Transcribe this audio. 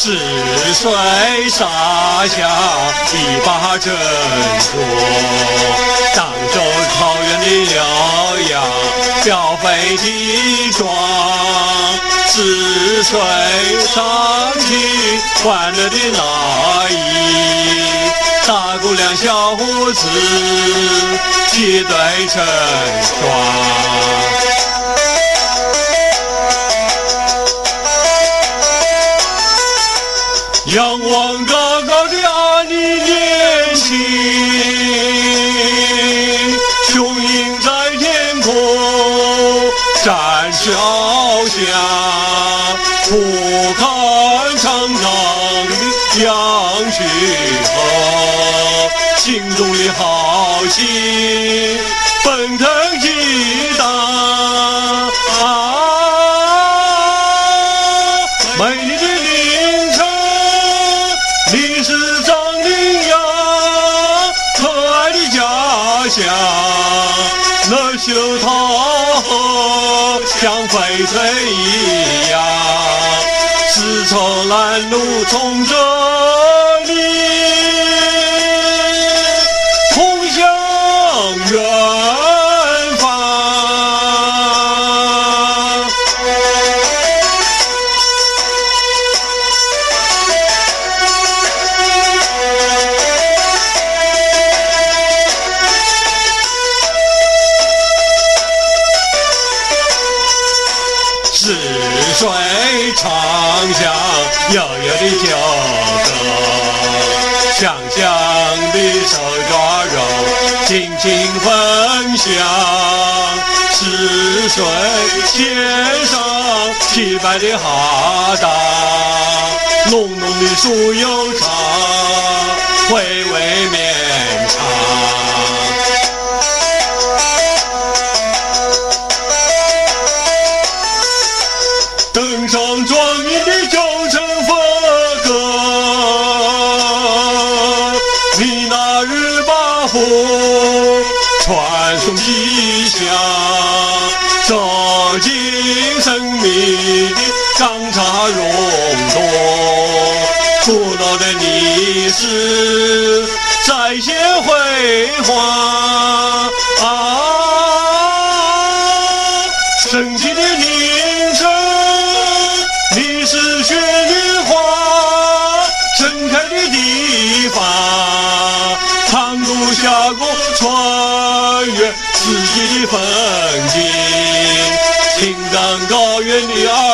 逝水沙下一把斟酌，荡舟草原的辽阳，标飞的壮。逝水唱起欢乐的那一，大姑娘小伙子结对成双。仰望高高的阿里连起，雄鹰在天空展翱翔，俯瞰长长的羊群河，心中的好心奔腾激荡。美丽的凌晨，你是张羚羊，可爱的家乡，那修桃河像翡翠一样，丝绸拦路从这里通向远方。逝水长向悠悠的旧歌，香香的手抓肉尽情分享。逝水献上洁白的哈达，浓浓的酥油茶回味绵长。登上壮丽的九层佛阁，你那日把佛传颂吉祥，照进生命的钢叉溶洞，古老的历史再现辉煌。神奇的凌晨，你是雪莲花盛开的地方，长路峡谷穿越四季的风景，青藏高原的